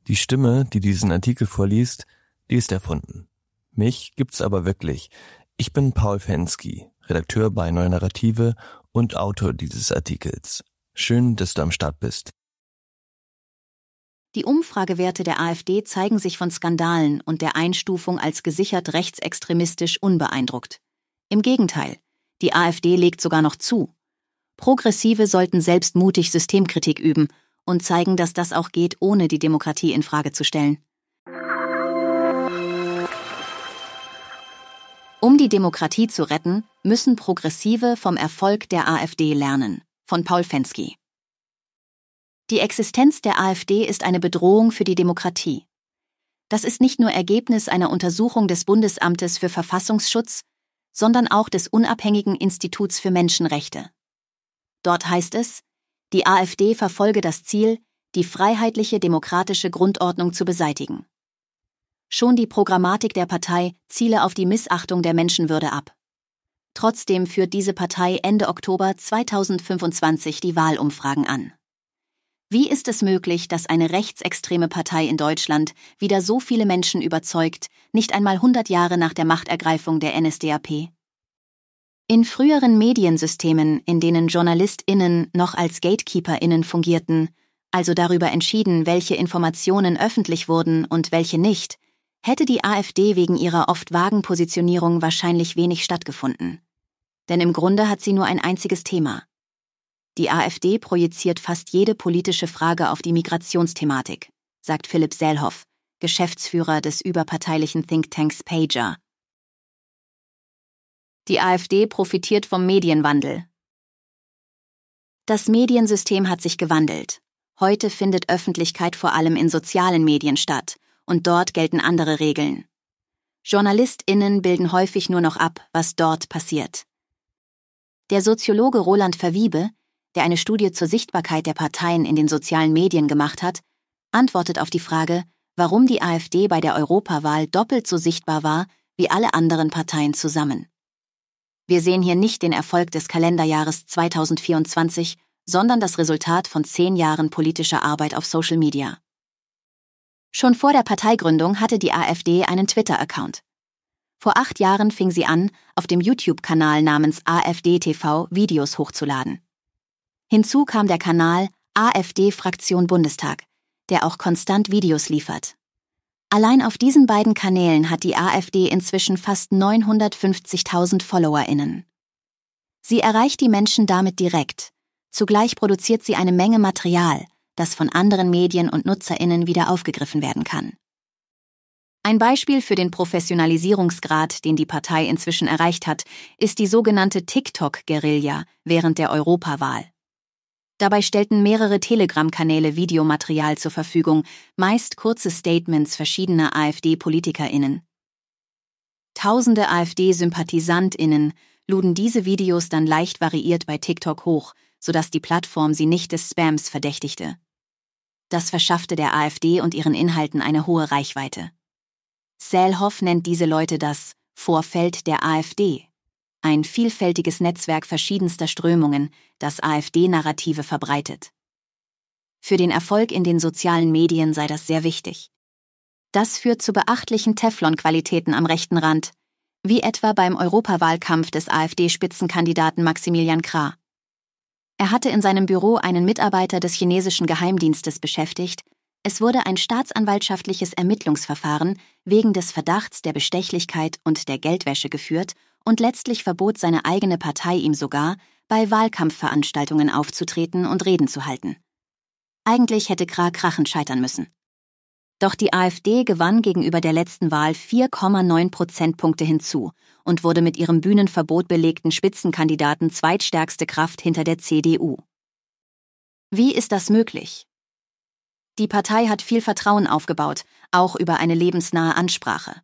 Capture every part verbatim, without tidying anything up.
Die Stimme, die diesen Artikel vorliest, die ist erfunden. Mich gibt's aber wirklich. Ich bin Paul Fensky, Redakteur bei Neue Narrative und Autor dieses Artikels. Schön, dass du am Start bist. Die Umfragewerte der AfD zeigen sich von Skandalen und der Einstufung als gesichert rechtsextremistisch unbeeindruckt. Im Gegenteil, die AfD legt sogar noch zu. Progressive sollten selbst mutig Systemkritik üben und zeigen, dass das auch geht, ohne die Demokratie in Frage zu stellen. Um die Demokratie zu retten, müssen Progressive vom Erfolg der AfD lernen. Von Paul Fensky. Die Existenz der AfD ist eine Bedrohung für die Demokratie. Das ist nicht nur Ergebnis einer Untersuchung des Bundesamtes für Verfassungsschutz, sondern auch des unabhängigen Instituts für Menschenrechte. Dort heißt es, die AfD verfolge das Ziel, die freiheitliche demokratische Grundordnung zu beseitigen. Schon die Programmatik der Partei ziele auf die Missachtung der Menschenwürde ab. Trotzdem führt diese Partei Ende Oktober zweitausendfünfundzwanzig die Wahlumfragen an. Wie ist es möglich, dass eine rechtsextreme Partei in Deutschland wieder so viele Menschen überzeugt, nicht einmal hundert Jahre nach der Machtergreifung der N S D A P? In früheren Mediensystemen, in denen JournalistInnen noch als GatekeeperInnen fungierten, also darüber entschieden, welche Informationen öffentlich wurden und welche nicht, hätte die AfD wegen ihrer oft vagen Positionierung wahrscheinlich wenig stattgefunden. Denn im Grunde hat sie nur ein einziges Thema. Die AfD projiziert fast jede politische Frage auf die Migrationsthematik, sagt Philipp Sählhoff, Geschäftsführer des überparteilichen Thinktanks Pager. Die AfD profitiert vom Medienwandel. Das Mediensystem hat sich gewandelt. Heute findet Öffentlichkeit vor allem in sozialen Medien statt und dort gelten andere Regeln. JournalistInnen bilden häufig nur noch ab, was dort passiert. Der Soziologe Roland Verwiebe, der eine Studie zur Sichtbarkeit der Parteien in den sozialen Medien gemacht hat, antwortet auf die Frage, warum die AfD bei der Europawahl doppelt so sichtbar war wie alle anderen Parteien zusammen. Wir sehen hier nicht den Erfolg des Kalenderjahres zweitausendvierundzwanzig, sondern das Resultat von zehn Jahren politischer Arbeit auf Social Media. Schon vor der Parteigründung hatte die AfD einen Twitter-Account. Vor acht Jahren fing sie an, auf dem YouTube-Kanal namens AfD T V Videos hochzuladen. Hinzu kam der Kanal AfD-Fraktion Bundestag, der auch konstant Videos liefert. Allein auf diesen beiden Kanälen hat die AfD inzwischen fast neunhundertfünfzigtausend FollowerInnen. Sie erreicht die Menschen damit direkt. Zugleich produziert sie eine Menge Material, das von anderen Medien und NutzerInnen wieder aufgegriffen werden kann. Ein Beispiel für den Professionalisierungsgrad, den die Partei inzwischen erreicht hat, ist die sogenannte TikTok-Guerilla während der Europawahl. Dabei stellten mehrere Telegram-Kanäle Videomaterial zur Verfügung, meist kurze Statements verschiedener AfD-PolitikerInnen. Tausende AfD-SympathisantInnen luden diese Videos dann leicht variiert bei TikTok hoch, sodass die Plattform sie nicht des Spams verdächtigte. Das verschaffte der AfD und ihren Inhalten eine hohe Reichweite. Sählhoff nennt diese Leute das Vorfeld der AfD. Ein vielfältiges Netzwerk verschiedenster Strömungen, das AfD-Narrative verbreitet. Für den Erfolg in den sozialen Medien sei das sehr wichtig. Das führt zu beachtlichen Teflon-Qualitäten am rechten Rand, wie etwa beim Europawahlkampf des AfD-Spitzenkandidaten Maximilian Krah. Er hatte in seinem Büro einen Mitarbeiter des chinesischen Geheimdienstes beschäftigt. Es wurde ein staatsanwaltschaftliches Ermittlungsverfahren wegen des Verdachts der Bestechlichkeit und der Geldwäsche geführt und letztlich verbot seine eigene Partei ihm sogar, bei Wahlkampfveranstaltungen aufzutreten und Reden zu halten. Eigentlich hätte Krah krachend scheitern müssen. Doch die AfD gewann gegenüber der letzten Wahl vier Komma neun Prozentpunkte hinzu und wurde mit ihrem Bühnenverbot belegten Spitzenkandidaten zweitstärkste Kraft hinter der C D U. Wie ist das möglich? Die Partei hat viel Vertrauen aufgebaut, auch über eine lebensnahe Ansprache.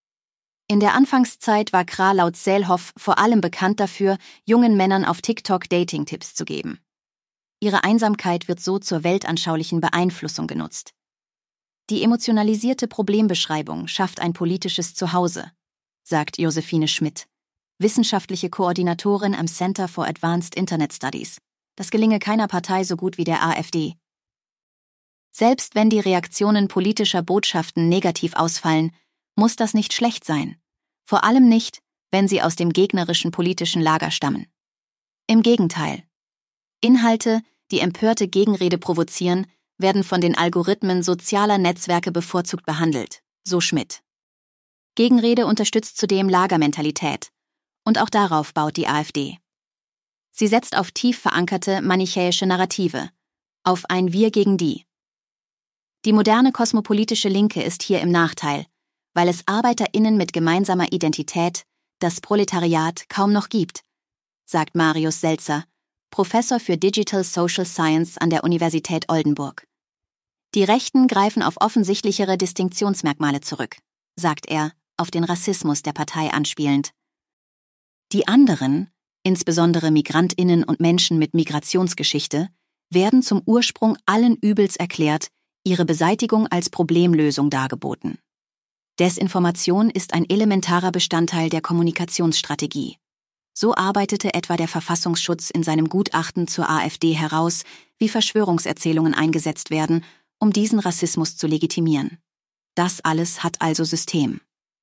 In der Anfangszeit war Krah laut Sählhoff vor allem bekannt dafür, jungen Männern auf TikTok Dating-Tipps zu geben. Ihre Einsamkeit wird so zur weltanschaulichen Beeinflussung genutzt. Die emotionalisierte Problembeschreibung schafft ein politisches Zuhause, sagt Josephine Schmidt, wissenschaftliche Koordinatorin am Center for Advanced Internet Studies. Das gelinge keiner Partei so gut wie der AfD. Selbst wenn die Reaktionen politischer Botschaften negativ ausfallen, muss das nicht schlecht sein. Vor allem nicht, wenn sie aus dem gegnerischen politischen Lager stammen. Im Gegenteil. Inhalte, die empörte Gegenrede provozieren, werden von den Algorithmen sozialer Netzwerke bevorzugt behandelt, so Schmidt. Gegenrede unterstützt zudem Lagermentalität. Und auch darauf baut die AfD. Sie setzt auf tief verankerte manichäische Narrative, auf ein Wir gegen die. Die moderne kosmopolitische Linke ist hier im Nachteil, weil es ArbeiterInnen mit gemeinsamer Identität, das Proletariat, kaum noch gibt, sagt Marius Selzer, Professor für Digital Social Science an der Universität Oldenburg. Die Rechten greifen auf offensichtlichere Distinktionsmerkmale zurück, sagt er, auf den Rassismus der Partei anspielend. Die anderen, insbesondere MigrantInnen und Menschen mit Migrationsgeschichte, werden zum Ursprung allen Übels erklärt, ihre Beseitigung als Problemlösung dargeboten. Desinformation ist ein elementarer Bestandteil der Kommunikationsstrategie. So arbeitete etwa der Verfassungsschutz in seinem Gutachten zur AfD heraus, wie Verschwörungserzählungen eingesetzt werden, um diesen Rassismus zu legitimieren. Das alles hat also System.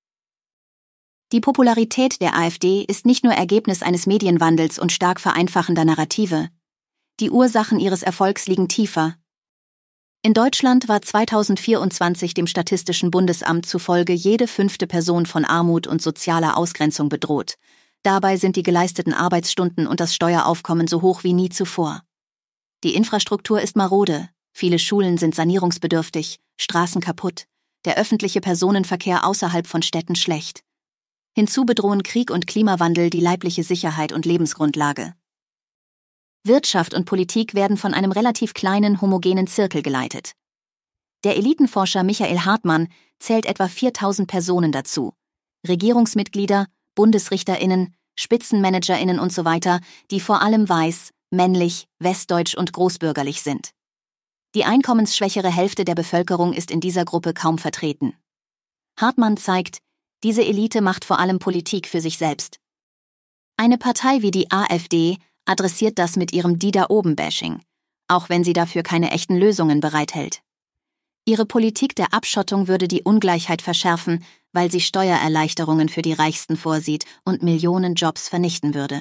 Die Popularität der AfD ist nicht nur Ergebnis eines Medienwandels und stark vereinfachender Narrative. Die Ursachen ihres Erfolgs liegen tiefer. In Deutschland war zweitausendvierundzwanzig dem Statistischen Bundesamt zufolge jede fünfte Person von Armut und sozialer Ausgrenzung bedroht. Dabei sind die geleisteten Arbeitsstunden und das Steueraufkommen so hoch wie nie zuvor. Die Infrastruktur ist marode, viele Schulen sind sanierungsbedürftig, Straßen kaputt, der öffentliche Personenverkehr außerhalb von Städten schlecht. Hinzu bedrohen Krieg und Klimawandel die leibliche Sicherheit und Lebensgrundlage. Wirtschaft und Politik werden von einem relativ kleinen, homogenen Zirkel geleitet. Der Elitenforscher Michael Hartmann zählt etwa viertausend Personen dazu. Regierungsmitglieder, BundesrichterInnen, SpitzenmanagerInnen und so weiter, die vor allem weiß, männlich, westdeutsch und großbürgerlich sind. Die einkommensschwächere Hälfte der Bevölkerung ist in dieser Gruppe kaum vertreten. Hartmann zeigt, diese Elite macht vor allem Politik für sich selbst. Eine Partei wie die AfD adressiert das mit ihrem Die-da-oben-Bashing, auch wenn sie dafür keine echten Lösungen bereithält. Ihre Politik der Abschottung würde die Ungleichheit verschärfen, weil sie Steuererleichterungen für die Reichsten vorsieht und Millionen Jobs vernichten würde.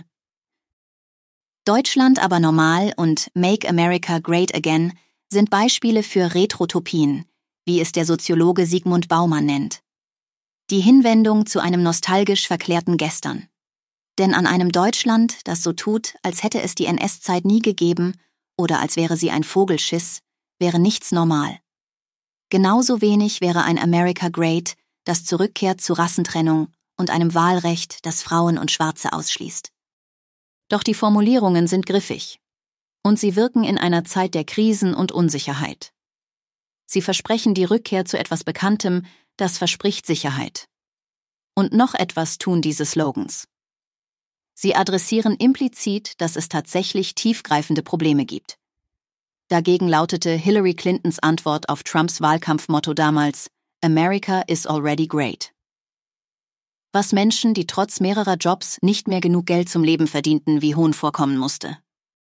Deutschland aber normal und Make America Great Again sind Beispiele für Retrotopien, wie es der Soziologe Sigmund Baumann nennt. Die Hinwendung zu einem nostalgisch verklärten Gestern. Denn an einem Deutschland, das so tut, als hätte es die N S-Zeit nie gegeben oder als wäre sie ein Vogelschiss, wäre nichts normal. Genauso wenig wäre ein America Great, das zurückkehrt zu Rassentrennung und einem Wahlrecht, das Frauen und Schwarze ausschließt. Doch die Formulierungen sind griffig. Und sie wirken in einer Zeit der Krisen und Unsicherheit. Sie versprechen die Rückkehr zu etwas Bekanntem, das verspricht Sicherheit. Und noch etwas tun diese Slogans. Sie adressieren implizit, dass es tatsächlich tiefgreifende Probleme gibt. Dagegen lautete Hillary Clintons Antwort auf Trumps Wahlkampfmotto damals: America is already great. Was Menschen, die trotz mehrerer Jobs nicht mehr genug Geld zum Leben verdienten, wie Hohn vorkommen musste.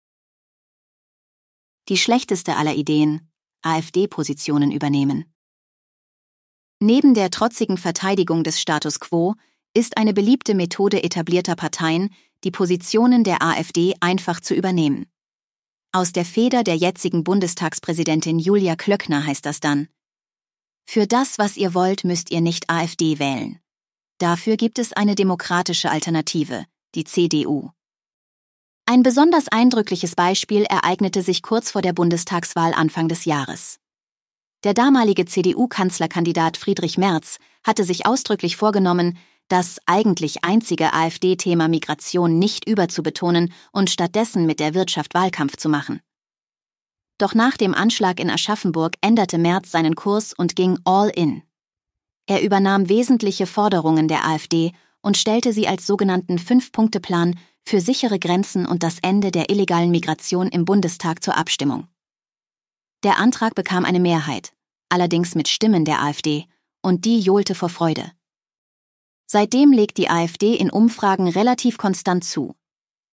Die schlechteste aller Ideen: AfD-Positionen übernehmen. Neben der trotzigen Verteidigung des Status quo ist eine beliebte Methode etablierter Parteien, die Positionen der AfD einfach zu übernehmen. Aus der Feder der jetzigen Bundestagspräsidentin Julia Klöckner heißt das dann: Für das, was ihr wollt, müsst ihr nicht AfD wählen. Dafür gibt es eine demokratische Alternative, die C D U. Ein besonders eindrückliches Beispiel ereignete sich kurz vor der Bundestagswahl Anfang des Jahres. Der damalige C D U-Kanzlerkandidat Friedrich Merz hatte sich ausdrücklich vorgenommen, das eigentlich einzige AfD-Thema Migration nicht überzubetonen und stattdessen mit der Wirtschaft Wahlkampf zu machen. Doch nach dem Anschlag in Aschaffenburg änderte Merz seinen Kurs und ging all in. Er übernahm wesentliche Forderungen der AfD und stellte sie als sogenannten Fünf-Punkte-Plan für sichere Grenzen und das Ende der illegalen Migration im Bundestag zur Abstimmung. Der Antrag bekam eine Mehrheit, allerdings mit Stimmen der AfD, und die johlte vor Freude. Seitdem legt die AfD in Umfragen relativ konstant zu.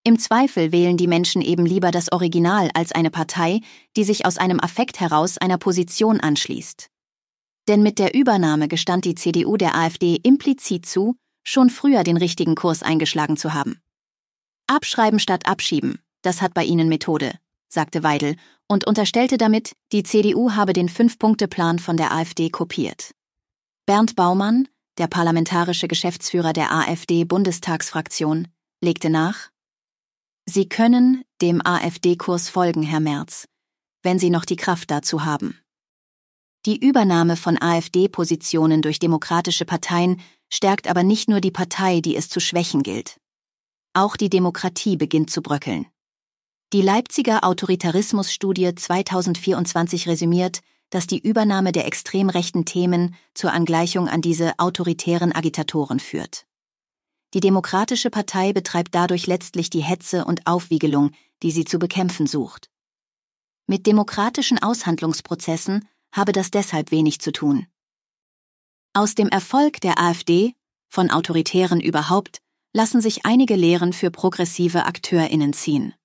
Im Zweifel wählen die Menschen eben lieber das Original als eine Partei, die sich aus einem Affekt heraus einer Position anschließt. Denn mit der Übernahme gestand die C D U der AfD implizit zu, schon früher den richtigen Kurs eingeschlagen zu haben. Abschreiben statt abschieben, das hat bei ihnen Methode, sagte Weidel und unterstellte damit, die C D U habe den Fünf-Punkte-Plan von der AfD kopiert. Bernd Baumann, der parlamentarische Geschäftsführer der AfD-Bundestagsfraktion, legte nach: Sie können dem AfD-Kurs folgen, Herr Merz, wenn Sie noch die Kraft dazu haben. Die Übernahme von AfD-Positionen durch demokratische Parteien stärkt aber nicht nur die Partei, die es zu schwächen gilt. Auch die Demokratie beginnt zu bröckeln. Die Leipziger Autoritarismusstudie zweitausendvierundzwanzig resümiert, dass die Übernahme der extrem rechten Themen zur Angleichung an diese autoritären Agitatoren führt. Die Demokratische Partei betreibt dadurch letztlich die Hetze und Aufwiegelung, die sie zu bekämpfen sucht. Mit demokratischen Aushandlungsprozessen habe das deshalb wenig zu tun. Aus dem Erfolg der AfD, von Autoritären überhaupt, lassen sich einige Lehren für progressive AkteurInnen ziehen.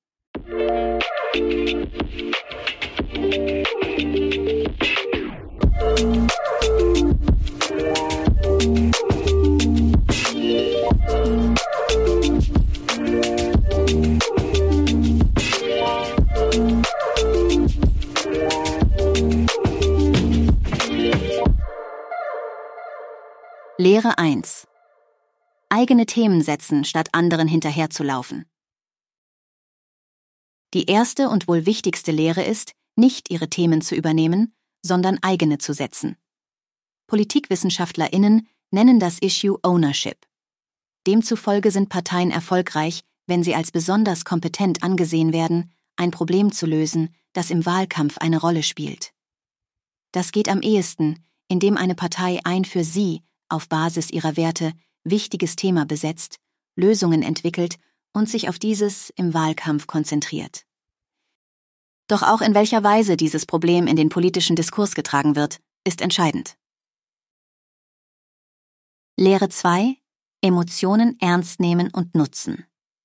Lehre eins. Eigene Themen setzen, statt anderen hinterherzulaufen. Die erste und wohl wichtigste Lehre ist, nicht ihre Themen zu übernehmen, sondern eigene zu setzen. PolitikwissenschaftlerInnen nennen das Issue Ownership. Demzufolge sind Parteien erfolgreich, wenn sie als besonders kompetent angesehen werden, ein Problem zu lösen, das im Wahlkampf eine Rolle spielt. Das geht am ehesten, indem eine Partei ein für sie, auf Basis ihrer Werte, wichtiges Thema besetzt, Lösungen entwickelt und sich auf dieses im Wahlkampf konzentriert. Doch auch in welcher Weise dieses Problem in den politischen Diskurs getragen wird, ist entscheidend. Lehre zwei. Emotionen ernst nehmen und nutzen.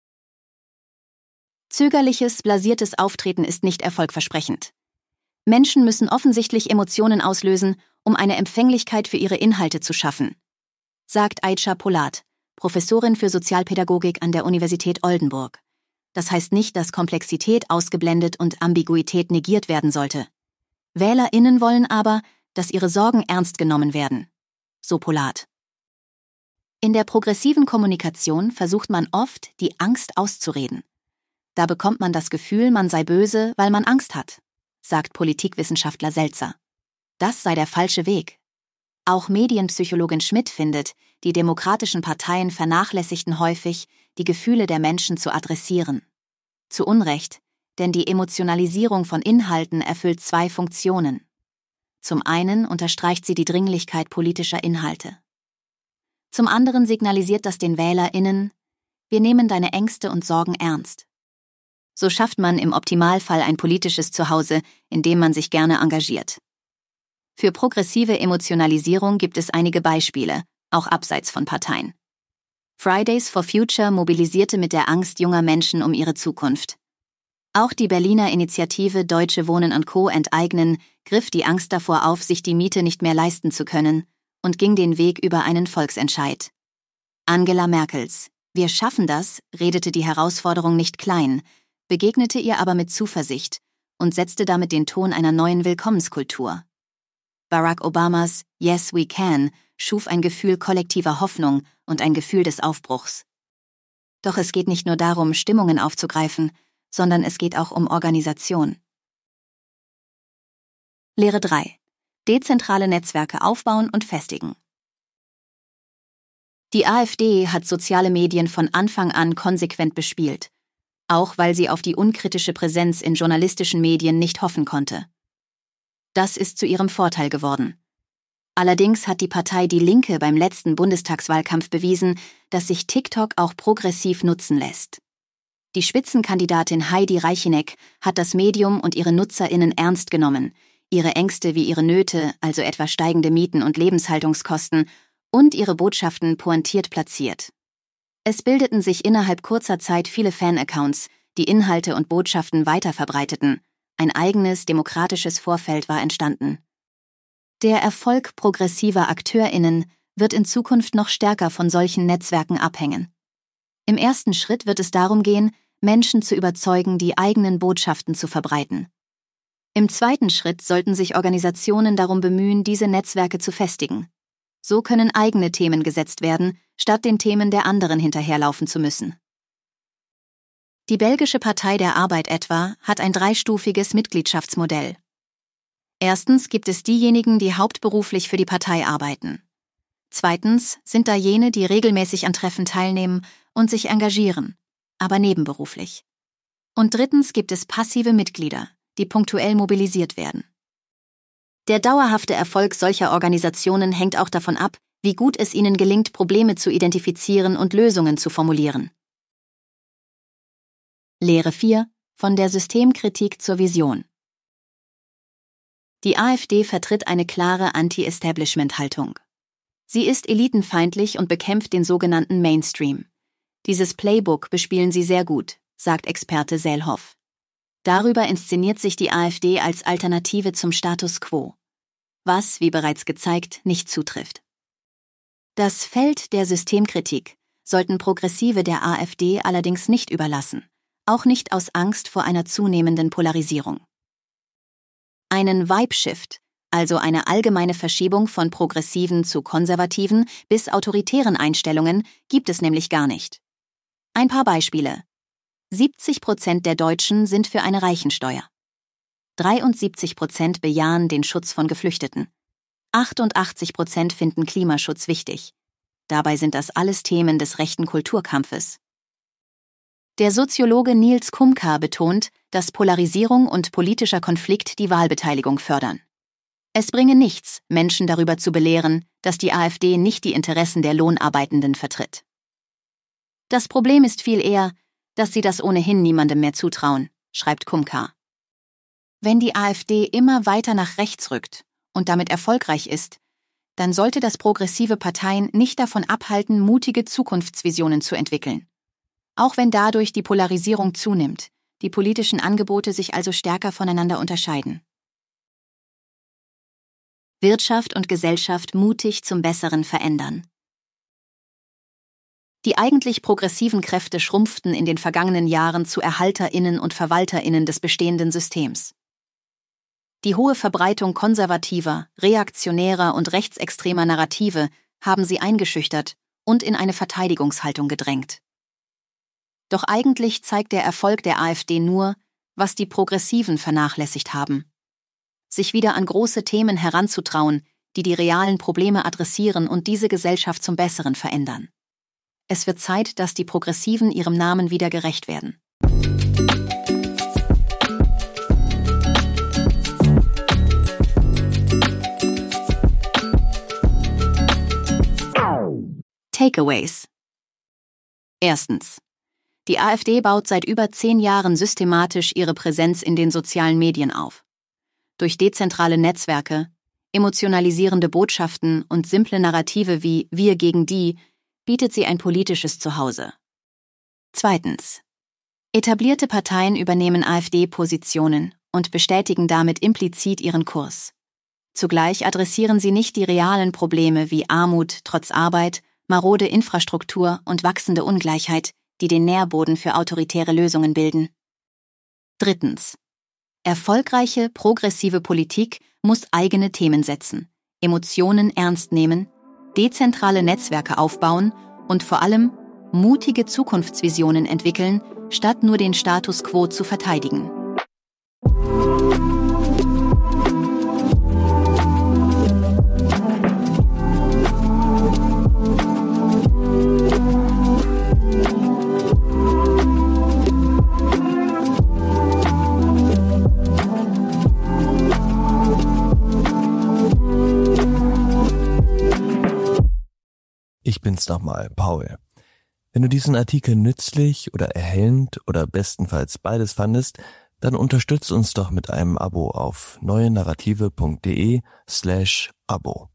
Zögerliches, blasiertes Auftreten ist nicht erfolgversprechend. Menschen müssen offensichtlich Emotionen auslösen, um eine Empfänglichkeit für ihre Inhalte zu schaffen, sagt Aisha Polat, Professorin für Sozialpädagogik an der Universität Oldenburg. Das heißt nicht, dass Komplexität ausgeblendet und Ambiguität negiert werden sollte. WählerInnen wollen aber, dass ihre Sorgen ernst genommen werden, so Polat. In der progressiven Kommunikation versucht man oft, die Angst auszureden. Da bekommt man das Gefühl, man sei böse, weil man Angst hat, sagt Politikwissenschaftler Selzer. Das sei der falsche Weg. Auch Medienpsychologin Schmidt findet, die demokratischen Parteien vernachlässigten häufig, die Gefühle der Menschen zu adressieren. Zu Unrecht, denn die Emotionalisierung von Inhalten erfüllt zwei Funktionen. Zum einen unterstreicht sie die Dringlichkeit politischer Inhalte. Zum anderen signalisiert das den WählerInnen: Wir nehmen deine Ängste und Sorgen ernst. So schafft man im Optimalfall ein politisches Zuhause, in dem man sich gerne engagiert. Für progressive Emotionalisierung gibt es einige Beispiele, auch abseits von Parteien. Fridays for Future mobilisierte mit der Angst junger Menschen um ihre Zukunft. Auch die Berliner Initiative Deutsche Wohnen und Co. enteignen griff die Angst davor auf, sich die Miete nicht mehr leisten zu können, und ging den Weg über einen Volksentscheid. Angela Merkels „Wir schaffen das" redete die Herausforderung nicht klein, begegnete ihr aber mit Zuversicht und setzte damit den Ton einer neuen Willkommenskultur. Barack Obamas „Yes, we can" schuf ein Gefühl kollektiver Hoffnung und ein Gefühl des Aufbruchs. Doch es geht nicht nur darum, Stimmungen aufzugreifen, sondern es geht auch um Organisation. Lehre drei. Dezentrale Netzwerke aufbauen und festigen. Die AfD hat soziale Medien von Anfang an konsequent bespielt, auch weil sie auf die unkritische Präsenz in journalistischen Medien nicht hoffen konnte. Das ist zu ihrem Vorteil geworden. Allerdings hat die Partei Die Linke beim letzten Bundestagswahlkampf bewiesen, dass sich TikTok auch progressiv nutzen lässt. Die Spitzenkandidatin Heidi Reicheneck hat das Medium und ihre NutzerInnen ernst genommen, ihre Ängste wie ihre Nöte, also etwa steigende Mieten und Lebenshaltungskosten, und ihre Botschaften pointiert platziert. Es bildeten sich innerhalb kurzer Zeit viele Fan-Accounts, die Inhalte und Botschaften weiterverbreiteten. Ein eigenes demokratisches Vorfeld war entstanden. Der Erfolg progressiver AkteurInnen wird in Zukunft noch stärker von solchen Netzwerken abhängen. Im ersten Schritt wird es darum gehen, Menschen zu überzeugen, die eigenen Botschaften zu verbreiten. Im zweiten Schritt sollten sich Organisationen darum bemühen, diese Netzwerke zu festigen. So können eigene Themen gesetzt werden, statt den Themen der anderen hinterherlaufen zu müssen. Die belgische Partei der Arbeit etwa hat ein dreistufiges Mitgliedschaftsmodell. Erstens gibt es diejenigen, die hauptberuflich für die Partei arbeiten. Zweitens sind da jene, die regelmäßig an Treffen teilnehmen und sich engagieren, aber nebenberuflich. Und drittens gibt es passive Mitglieder, die punktuell mobilisiert werden. Der dauerhafte Erfolg solcher Organisationen hängt auch davon ab, wie gut es ihnen gelingt, Probleme zu identifizieren und Lösungen zu formulieren. Lehre vier: Von der Systemkritik zur Vision. Die AfD vertritt eine klare Anti-Establishment-Haltung. Sie ist elitenfeindlich und bekämpft den sogenannten Mainstream. Dieses Playbook bespielen sie sehr gut, sagt Experte Selhoff. Darüber inszeniert sich die AfD als Alternative zum Status quo, was, wie bereits gezeigt, nicht zutrifft. Das Feld der Systemkritik sollten Progressive der AfD allerdings nicht überlassen, auch nicht aus Angst vor einer zunehmenden Polarisierung. Einen Vibe-Shift, also eine allgemeine Verschiebung von progressiven zu konservativen bis autoritären Einstellungen, gibt es nämlich gar nicht. Ein paar Beispiele. siebzig Prozent der Deutschen sind für eine Reichensteuer. dreiundsiebzig Prozent bejahen den Schutz von Geflüchteten. achtundachtzig Prozent finden Klimaschutz wichtig. Dabei sind das alles Themen des rechten Kulturkampfes. Der Soziologe Nils Kumka betont, dass Polarisierung und politischer Konflikt die Wahlbeteiligung fördern. Es bringe nichts, Menschen darüber zu belehren, dass die AfD nicht die Interessen der Lohnarbeitenden vertritt. Das Problem ist viel eher, dass sie das ohnehin niemandem mehr zutrauen, schreibt Kumka. Wenn die AfD immer weiter nach rechts rückt und damit erfolgreich ist, dann sollte das progressive Parteien nicht davon abhalten, mutige Zukunftsvisionen zu entwickeln. Auch wenn dadurch die Polarisierung zunimmt, die politischen Angebote sich also stärker voneinander unterscheiden. Wirtschaft und Gesellschaft mutig zum Besseren verändern. Die eigentlich progressiven Kräfte schrumpften in den vergangenen Jahren zu ErhalterInnen und VerwalterInnen des bestehenden Systems. Die hohe Verbreitung konservativer, reaktionärer und rechtsextremer Narrative haben sie eingeschüchtert und in eine Verteidigungshaltung gedrängt. Doch eigentlich zeigt der Erfolg der AfD nur, was die Progressiven vernachlässigt haben. Sich wieder an große Themen heranzutrauen, die die realen Probleme adressieren und diese Gesellschaft zum Besseren verändern. Es wird Zeit, dass die Progressiven ihrem Namen wieder gerecht werden. Takeaways. Erstens. Die AfD baut seit über zehn Jahren systematisch ihre Präsenz in den sozialen Medien auf. Durch dezentrale Netzwerke, emotionalisierende Botschaften und simple Narrative wie Wir gegen die bietet sie ein politisches Zuhause. Zweitens. Etablierte Parteien übernehmen AfD-Positionen und bestätigen damit implizit ihren Kurs. Zugleich adressieren sie nicht die realen Probleme wie Armut trotz Arbeit, marode Infrastruktur und wachsende Ungleichheit, die den Nährboden für autoritäre Lösungen bilden. Drittens. Erfolgreiche, progressive Politik muss eigene Themen setzen, Emotionen ernst nehmen, dezentrale Netzwerke aufbauen und vor allem mutige Zukunftsvisionen entwickeln, statt nur den Status quo zu verteidigen. Ich bin's nochmal, Paul. Wenn du diesen Artikel nützlich oder erhellend oder bestenfalls beides fandest, dann unterstütz uns doch mit einem Abo auf neuenarrative punkt de slash Abo.